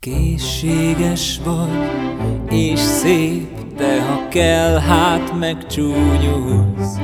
Készséges vagy, és szép, de ha kell, hát megcsúnyulsz.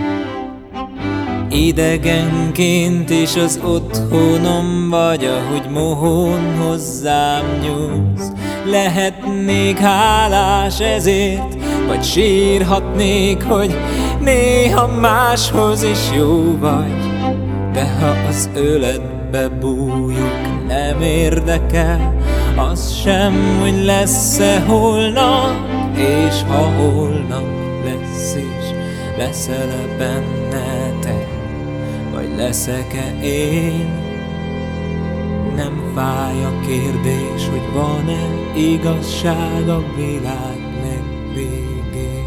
Idegenként is az otthonom vagy, ahogy mohón hozzám nyúlsz. Lehetnék hálás ezért, vagy sírhatnék, hogy néha máshoz is jó vagy. De ha az öletbe bújok, nem érdekel az sem, hogy lesz-e holnap. És ha holnap lesz is, leszel-e benne te, vagy leszek-e én? Nem fáj a kérdés, hogy van-e igazság a világ legvégén.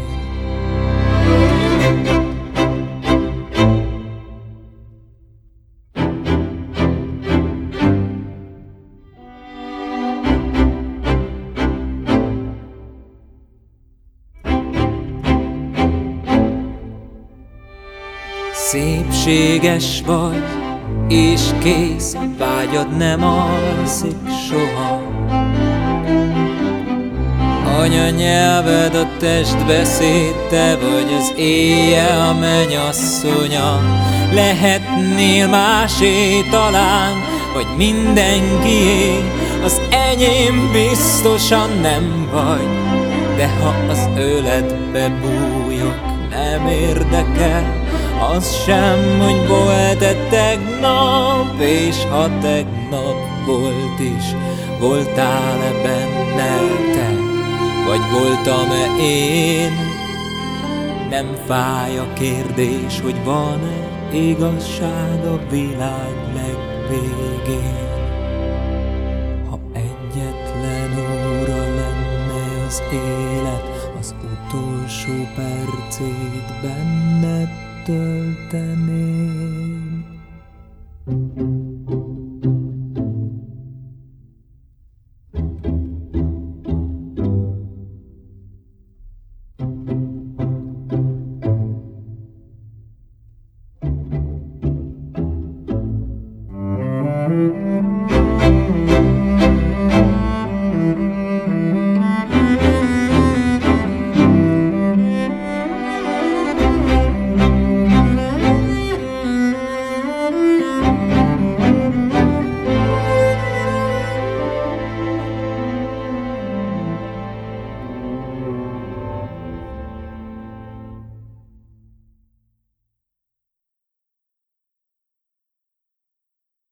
Szépséges vagy, és kész, vágyad nem alszik soha. Anyanyelved a testbeszéd, te vagy az éjjel a mennyasszonya. Lehetnél másé talán, vagy mindenkié, az enyém biztosan nem vagy. De ha az öletbe bújok, nem érdekel az sem, hogy volt-e tegnap. És ha tegnap volt is, voltál-e benne te, vagy voltam-e én? Nem fáj a kérdés, hogy van-e igazság a világ legvégén. Ha egyetlen óra lenne az élet, az utolsó percét benned tölteném.